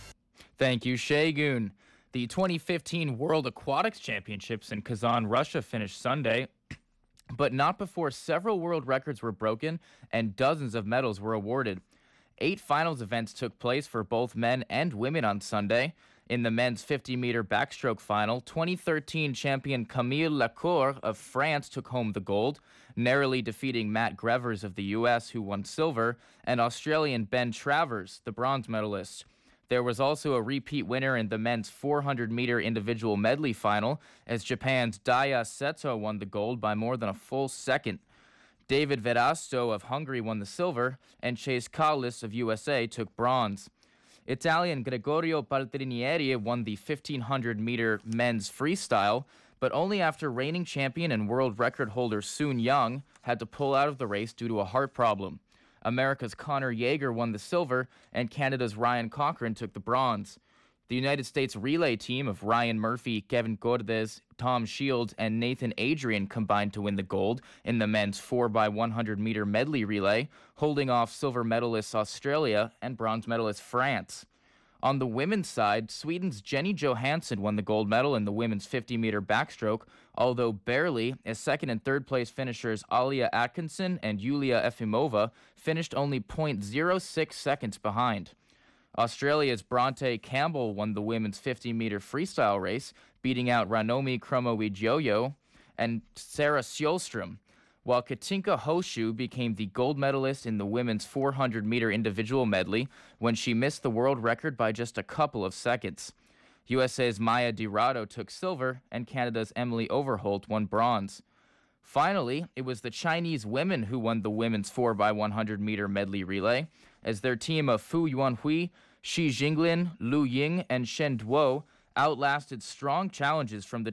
[SPEAKER 20] Thank you, Segun. The 2015 World Aquatics Championships in Kazan, Russia finished Sunday. but not before several world records were broken and dozens of medals were awarded. 8 finals events took place for both men and women on Sunday. In the men's 50-meter backstroke final, 2013 champion Camille Lacour of France took home the gold, narrowly defeating Matt Grevers of the U.S., who won silver, and Australian Ben Travers, the bronze medalist. There was also a repeat winner in the men's 400-meter individual medley final, as Japan's Daya Seto won the gold by more than a full second. David Verasto of Hungary won the silver, and Chase Callis of USA took bronze. Italian Gregorio Paltrinieri won the 1,500-meter men's freestyle, but only after reigning champion and world record holder Soon Young had to pull out of the race due to a heart problem. America's Connor Yeager won the silver, and Canada's Ryan Cochran took the bronze. The United States relay team of Ryan Murphy, Kevin Cordes, Tom Shields, and Nathan Adrian combined to win the gold in the men's 4x100-meter medley relay, holding off silver medalists Australia and bronze medalist France. On the women's side, Sweden's Jenny Johansson won the gold medal in the women's 50-meter backstroke, although barely, as second and third place finishers Alia Atkinson and Yulia Efimova finished only 0.06 seconds behind. Australia's Bronte Campbell won the women's 50-meter freestyle race, beating out Ranomi Kromowidjojo and Sarah Sjölström, while Katinka Hoshu became the gold medalist in the women's 400-meter individual medley when she missed the world record by just a couple of seconds. USA's Maya DiRado took silver, and Canada's Emily Overholt won bronze. Finally, it was the Chinese women who won the women's 4x100-meter medley relay, as their team of Fu Yuanhui, Shi Jinglin, Lu Ying, and Shen Duo outlasted strong challenges from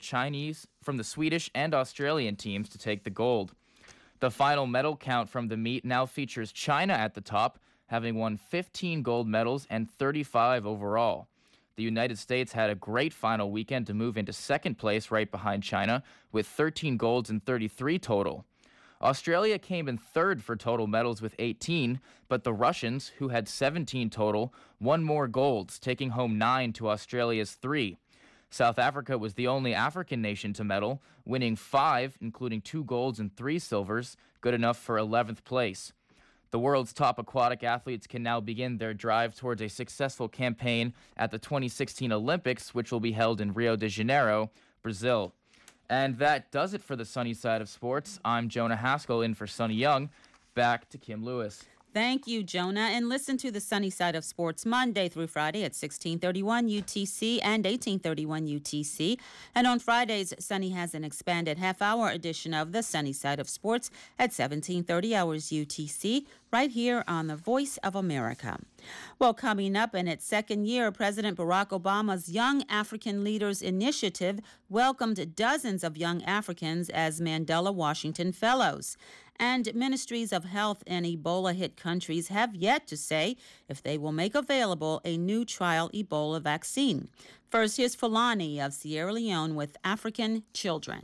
[SPEAKER 20] the Swedish and Australian teams to take the gold. The final medal count from the meet now features China at the top, having won 15 gold medals and 35 overall. The United States had a great final weekend to move into second place right behind China with 13 golds and 33 total. Australia came in third for total medals with 18, but the Russians, who had 17 total, won more golds, taking home 9 to Australia's 3. South Africa was the only African nation to medal, winning 5, including 2 golds and 3 silvers, good enough for 11th place. The world's top aquatic athletes can now begin their drive towards a successful campaign at the 2016 Olympics, which will be held in Rio de Janeiro, Brazil. And that does it for the Sunny Side of Sports. I'm Jonah Haskell in for Sonny Young. Back to Kim Lewis.
[SPEAKER 6] Thank you, Jonah. And listen to the Sunny Side of Sports Monday through Friday at 1631 UTC and 1831 UTC. And on Fridays, Sunny has an expanded half-hour edition of the Sunny Side of Sports at 1730 hours UTC, right here on the Voice of America. Well, coming up in its second year, President Barack Obama's Young African Leaders Initiative welcomed dozens of young Africans as Mandela Washington Fellows. And ministries of health in Ebola-hit countries have yet to say if they will make available a new trial Ebola vaccine. First, here's Fulani of Sierra Leone with African children.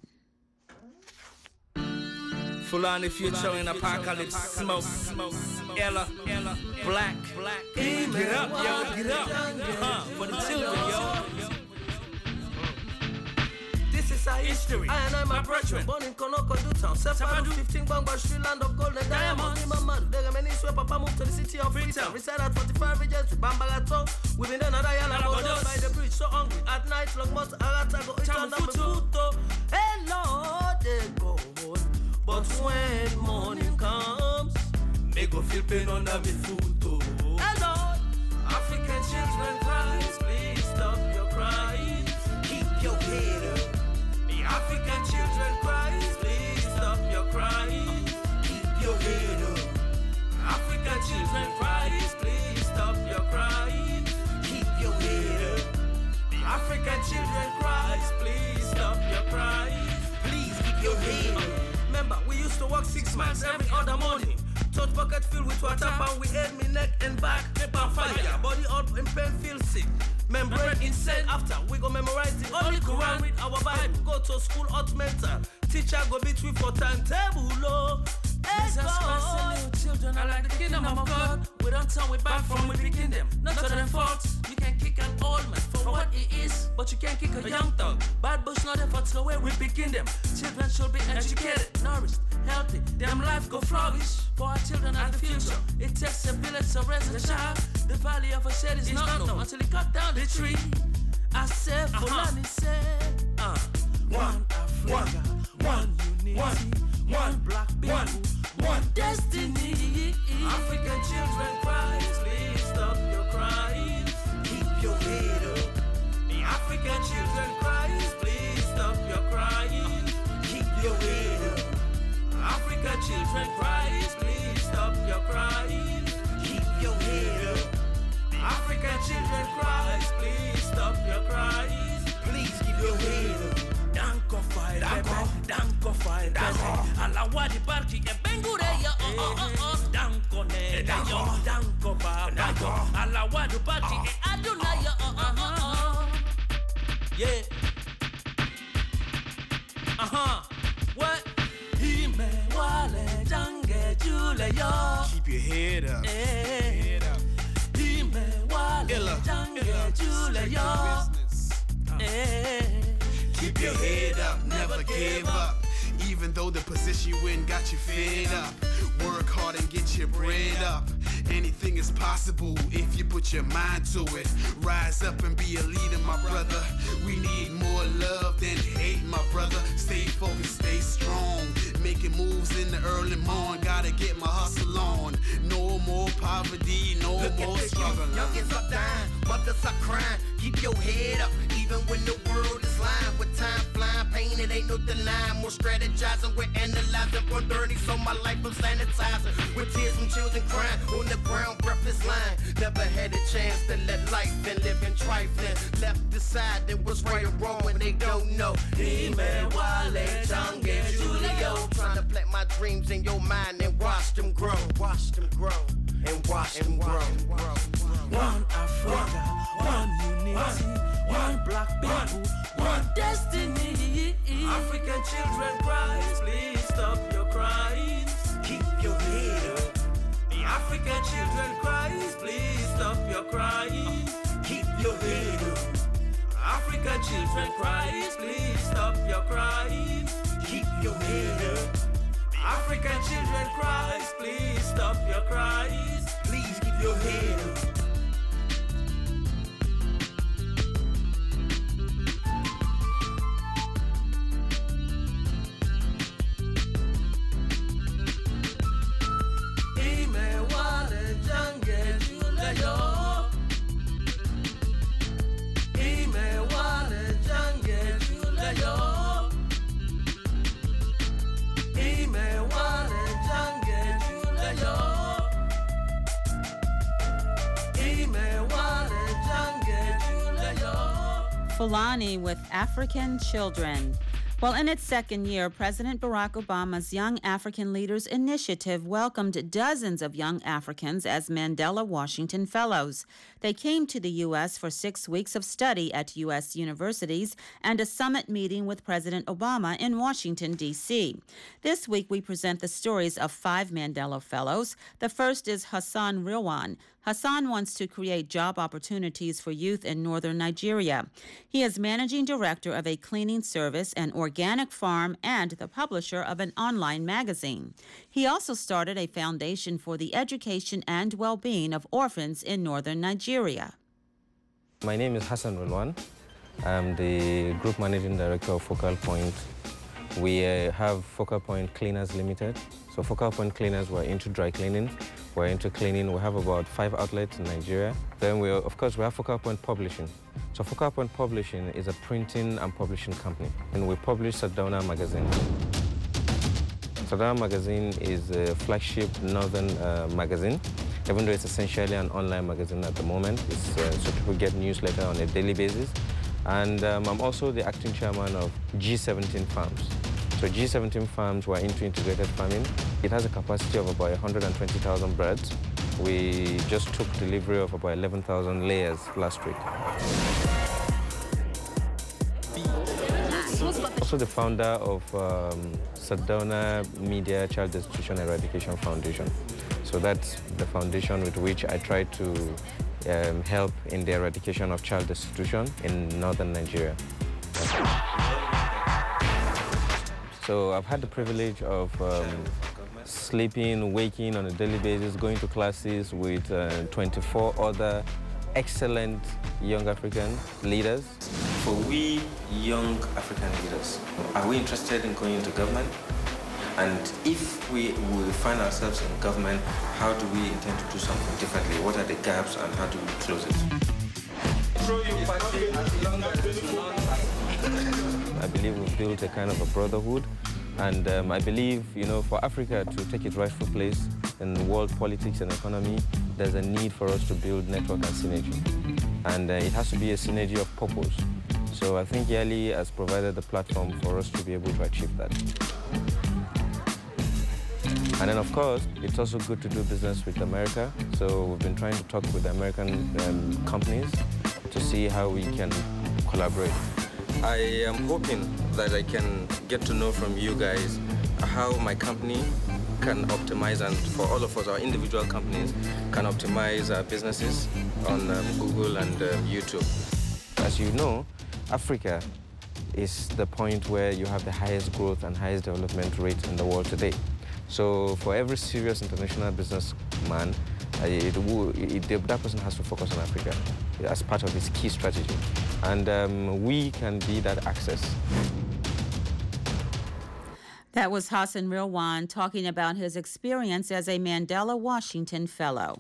[SPEAKER 2] Fulani future in apocalypse smoke. Ella, black. Get up, yo, get up. For the children, yo. This is our history. I and I, my brethren, born in Konoko, Dutown, 715 Bangba, Sri Land of gold and diamonds. Many swear Papa moved to the city of Freetown. Reside at 45 regions with Bambalato. We've been another yala by the bridge, so hungry. At night, long months, Arata go eat on the futo. Hello, they go home. But when morning comes, me go feel pain under me futo. Hello, African children, cries, please stop your crying. Keep your head up. African children cries, please stop your crying. Keep your head up. African children cries, please stop your crying. Keep your head up. The African children cries, please stop your crying. Please keep your head up. Remember, we used to walk 6 miles every other morning. Tote bucket filled with water, and we had me neck and back, paper fire. Body up in pain, feel sick. Membrane insane after we go memorize the Holy Quran, read our Bible, go to school hot mental. Teacher go beat we for timetable, oh. Jesus Christ, little children are like the kingdom of God. We don't turn we back from we picking them, not to their fault. You can kick and old man for what he is, but you can't kick a young thug. Bad bush not ever throw away, we begin them. Children should be educated, nourished, healthy. Them life go flourish. For our children are the future. It takes a village to raise a child. The valley of a shed is not known until he cut down the tree. I said, Fulani said, one Africa, one unity, one black people, one destiny. African children cry, please stop your crying. Keep your head up. The African children cry, please stop your crying. Keep your head up. African children cry, please stop your crying. Keep your head up. The African children cry, please stop your crying. Please keep your head up. Danko fight, danko fight, alawa di barki e bengure ya danko ne yo danko ba alawa di barki e aduna ya yeah what he me wale jange jule yo keep your head up head up he me wale jange jule yo
[SPEAKER 3] Keep your head up, never give up. Even though the position you in got you fed up. Work hard and get your bread up. Anything is possible if you put your mind to it. Rise up and be a leader, my brother. We need more love than hate, my brother. Stay focused, stay strong. Making moves in the early morning. Gotta get my hustle on. No more poverty, no more struggle.
[SPEAKER 4] Youngins are dying, mothers are crying. Keep your head up, even when the world is lying. With time flying, pain, it ain't no denying. More strategizing, we're analyzing. Run dirty, so my life I'm sanitizing. With tears from children crying on the ground, breathless line. Never had a chance to let life and live in trifling. Left deciding what's right or wrong when they don't know. He-Man, Wale, Jungle, Julio. Trying to plant my dreams in your mind and watch them grow. Watch them grow. And watch them grow.
[SPEAKER 2] One Africa, one unity, one black people, one destiny. African children cry, please stop your crying. Keep your head up. The African children cry, please stop your crying. Keep your head up. African children cry, please stop your crying. Keep your head up. The African children cry, please stop your crying. Please keep your head up.
[SPEAKER 6] Fulani with African children. Well, in its second year, President Barack Obama's Young African Leaders Initiative welcomed dozens of young Africans as Mandela Washington Fellows. They came to the U.S. for 6 weeks of study at U.S. universities and a summit meeting with President Obama in Washington, D.C. This week, we present the stories of 5 Mandela Fellows. The first is Hassan Rilwan. Hassan wants to create job opportunities for youth in northern Nigeria. He is managing director of a cleaning service, an organic farm, and the publisher of an online magazine. He also started a foundation for the education and well-being of orphans in northern Nigeria.
[SPEAKER 5] My name is Hassan Rilwan. I'm the group managing director of Focal Point. We have Focal Point Cleaners Limited. So Focal Point Cleaners, we're into dry cleaning. We're into cleaning. We have about 5 outlets in Nigeria. Then we have Focal Point Publishing. So Focal Point Publishing is a printing and publishing company, and we publish Sardauna Magazine. Sardauna Magazine is a flagship northern magazine, even though it's essentially an online magazine at the moment. So people get newsletter on a daily basis. And I'm also the acting chairman of G17 Farms. So G17 Farms, we're into integrated farming. It has a capacity of about 120,000 birds. We just took delivery of about 11,000 layers last week. also the founder of Sedona Media Child Destitution Eradication Foundation. So that's the foundation with which I try to help in the eradication of child destitution in northern Nigeria. So I've had the privilege of sleeping, waking on a daily basis, going to classes with 24 other excellent young African leaders. For we young African leaders, are we interested in going into government? And if we find ourselves in government, how do we intend to do something differently? What are the gaps and how do we close it? I believe we've built a kind of a brotherhood, and I believe, for Africa to take its rightful place in world politics and economy, there's a need for us to build network and synergy. And it has to be a synergy of purpose. So I think YALI has provided the platform for us to be able to achieve that. And then, of course, it's also good to do business with America. So we've been trying to talk with American companies to see how we can collaborate. I am hoping that I can get to know from you guys how my company can optimize, and for all of us, our individual companies, can optimize our businesses on Google and YouTube. As you know, Africa is the point where you have the highest growth and highest development rate in the world today. So for every serious international businessman, that person has to focus on Africa as part of his key strategy. And we can be that access.
[SPEAKER 6] That was Hassan Rilwan talking about his experience as a Mandela Washington Fellow.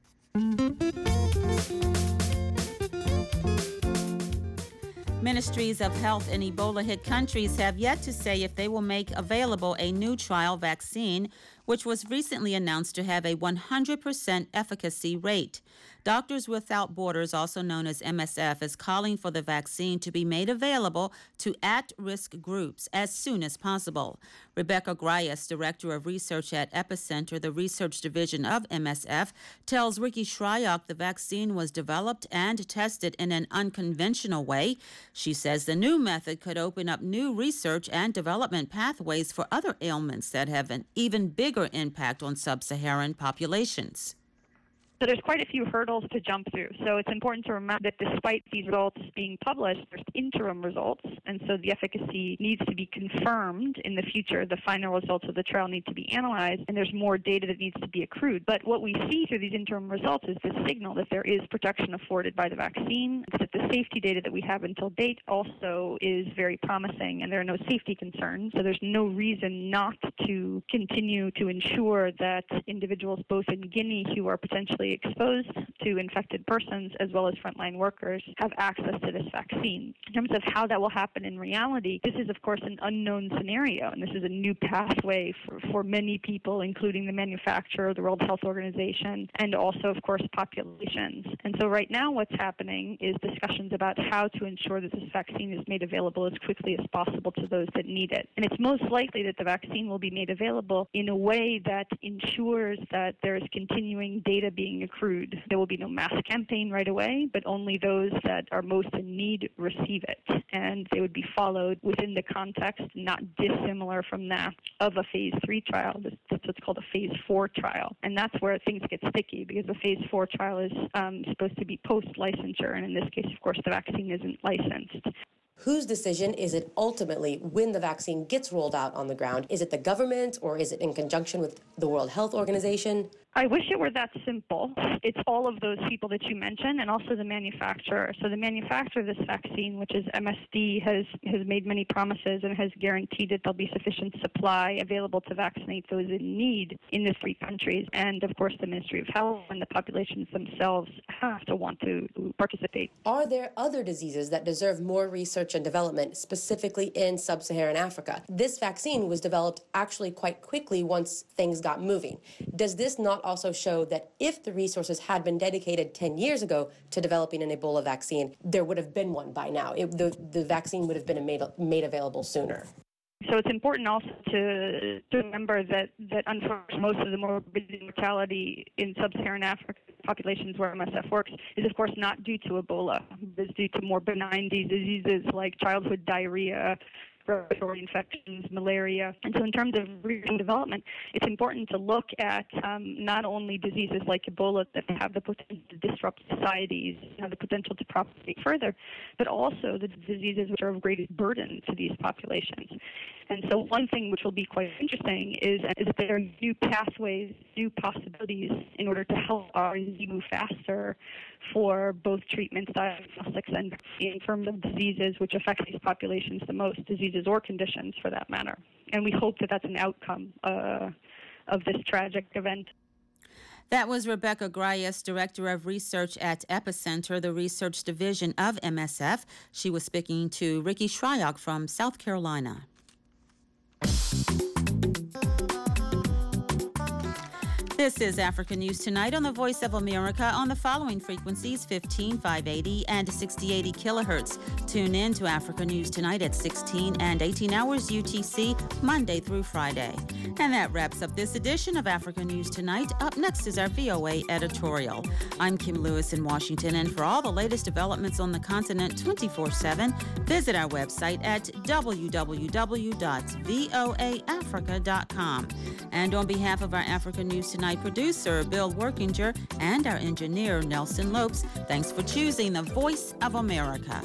[SPEAKER 6] Ministries of Health in Ebola-hit countries have yet to say if they will make available a new trial vaccine, which was recently announced to have a 100% efficacy rate. Doctors Without Borders, also known as MSF, is calling for the vaccine to be made available to at-risk groups as soon as possible. Rebecca Grias, Director of Research at Epicenter, the research division of MSF, tells Ricky Shryock the vaccine was developed and tested in an unconventional way. She says the new method could open up new research and development pathways for other ailments that have an even bigger impact on sub-Saharan populations.
[SPEAKER 7] So there's quite a few hurdles to jump through. So it's important to remember that despite these results being published, there's interim results, and so the efficacy needs to be confirmed in the future. The final results of the trial need to be analyzed, and there's more data that needs to be accrued. But what we see through these interim results is the signal that there is protection afforded by the vaccine, that the safety data that we have until date also is very promising, and there are no safety concerns. So there's no reason not to continue to ensure that individuals both in Guinea who are potentially exposed to infected persons as well as frontline workers have access to this vaccine. In terms of how that will happen in reality, this is of course an unknown scenario, and this is a new pathway for many people, including the manufacturer, the World Health Organization, and also of course populations. And so right now what's happening is discussions about how to ensure that this vaccine is made available as quickly as possible to those that need it. And it's most likely that the vaccine will be made available in a way that ensures that there is continuing data being accrued. There will be no mass campaign right away, but only those that are most in need receive it. And they would be followed within the context, not dissimilar from that, of a phase 3 trial. That's what's called a phase 4 trial. And that's where things get sticky, because the phase 4 trial is supposed to be post-licensure, and in this case, of course, the vaccine isn't licensed.
[SPEAKER 8] Whose decision is it ultimately when the vaccine gets rolled out on the ground? Is it the government, or is it in conjunction with the World Health Organization?
[SPEAKER 7] I wish it were that simple. It's all of those people that you mentioned, and also the manufacturer. So the manufacturer of this vaccine, which is MSD, has made many promises and has guaranteed that there'll be sufficient supply available to vaccinate those in need in the 3 countries. And of course, the Ministry of Health and the populations themselves have to want to participate.
[SPEAKER 8] Are there other diseases that deserve more research and development, specifically in sub-Saharan Africa? This vaccine was developed actually quite quickly once things got moving. Does this not also show that if the resources had been dedicated 10 years ago to developing an Ebola vaccine, there would have been one by now? The vaccine would have been made available sooner.
[SPEAKER 7] So it's important also to remember that unfortunately most of the morbidity and mortality in sub-Saharan African populations where MSF works is of course not due to Ebola. It's due to more benign diseases like childhood diarrhea, respiratory infections, malaria. And so in terms of research and development, it's important to look at not only diseases like Ebola that have the potential to disrupt societies, have the potential to propagate further, but also the diseases which are of greatest burden to these populations. And so one thing which will be quite interesting is that there are new pathways, new possibilities in order to help R&D move faster for both treatments, diagnostics, and vaccine in terms of diseases which affect these populations the most, diseases or conditions for that matter. And we hope that that's an outcome of this tragic event.
[SPEAKER 6] That was Rebecca Grayes, Director of Research at Epicenter, the research division of MSF. She was speaking to Ricky Shryock from South Carolina. This is Africa News Tonight on the Voice of America on the following frequencies: 15, 580, and 6080 kilohertz. Tune in to Africa News Tonight at 16 and 18 hours UTC, Monday through Friday. And that wraps up this edition of Africa News Tonight. Up next is our VOA editorial. I'm Kim Lewis in Washington, and for all the latest developments on the continent 24/7, visit our website at www.voaafrica.com. And on behalf of our Africa News Tonight producer, Bill Workinger, and our engineer, Nelson Lopes, thanks for choosing the Voice of America.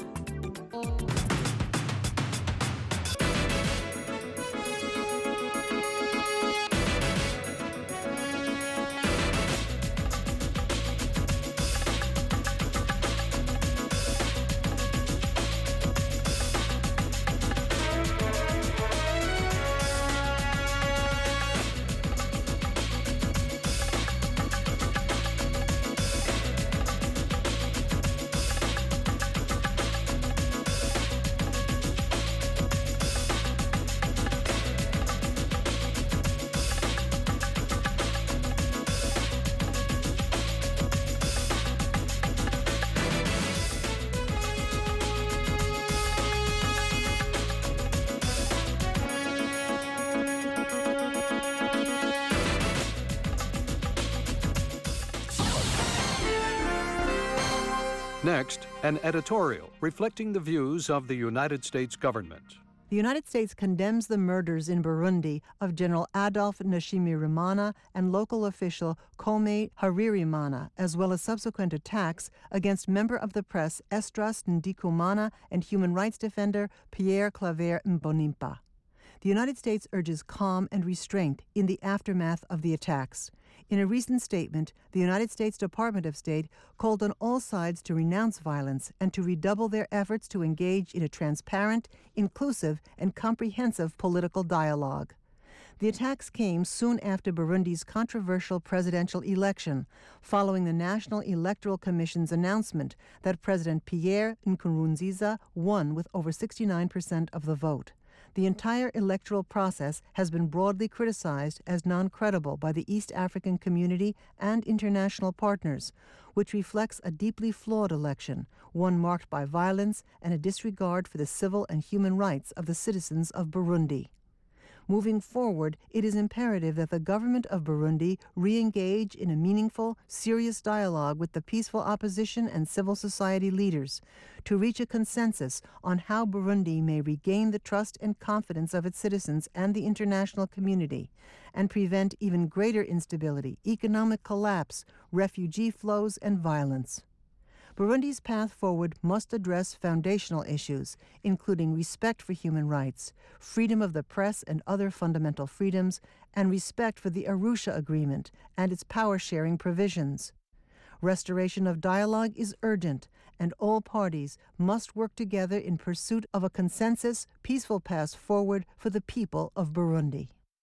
[SPEAKER 9] Next, an editorial reflecting the views of the United States government.
[SPEAKER 10] The United States condemns the murders in Burundi of General Adolphe Nshimirimana and local official Kome Haririmana, as well as subsequent attacks against member of the press Esdras Ndikumana and human rights defender Pierre Claver Mbonimpa. The United States urges calm and restraint in the aftermath of the attacks. In a recent statement, the United States Department of State called on all sides to renounce violence and to redouble their efforts to engage in a transparent, inclusive, and comprehensive political dialogue. The attacks came soon after Burundi's controversial presidential election, following the National Electoral Commission's announcement that President Pierre Nkurunziza won with over 69% of the vote. The entire electoral process has been broadly criticized as non-credible by the East African community and international partners, which reflects a deeply flawed election, one marked by violence and a disregard for the civil and human rights of the citizens of Burundi. Moving forward, it is imperative that the government of Burundi re-engage in a meaningful, serious dialogue with the peaceful opposition and civil society leaders to reach a consensus on how Burundi may regain the trust and confidence of its citizens and the international community, and prevent even greater instability, economic collapse, refugee flows, and violence. Burundi's path forward must address foundational issues, including respect for human rights, freedom of the press and other fundamental freedoms, and respect for the Arusha Agreement and its power-sharing provisions. Restoration of dialogue is urgent, and all parties must work together in pursuit of a consensus, peaceful path forward for the people of Burundi.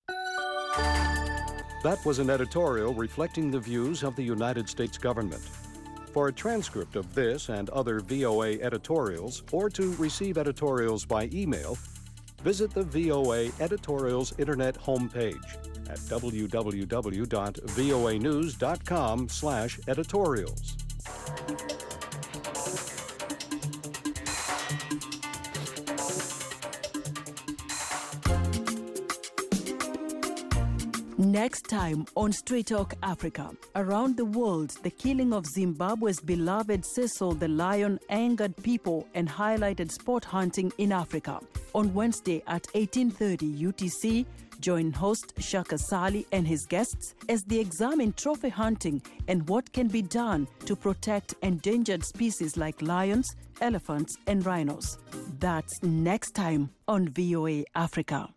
[SPEAKER 9] That was an editorial reflecting the views of the United States government. For a transcript of this and other VOA editorials, or to receive editorials by email, visit the VOA Editorials Internet homepage at www.voanews.com/editorials.
[SPEAKER 19] Next time on Straight Talk Africa. Around the world, the killing of Zimbabwe's beloved Cecil the lion angered people and highlighted sport hunting in Africa. On Wednesday at 18:30 UTC, join host Shaka Sali and his guests as they examine trophy hunting and what can be done to protect endangered species like lions, elephants, and rhinos. That's next time on VOA Africa.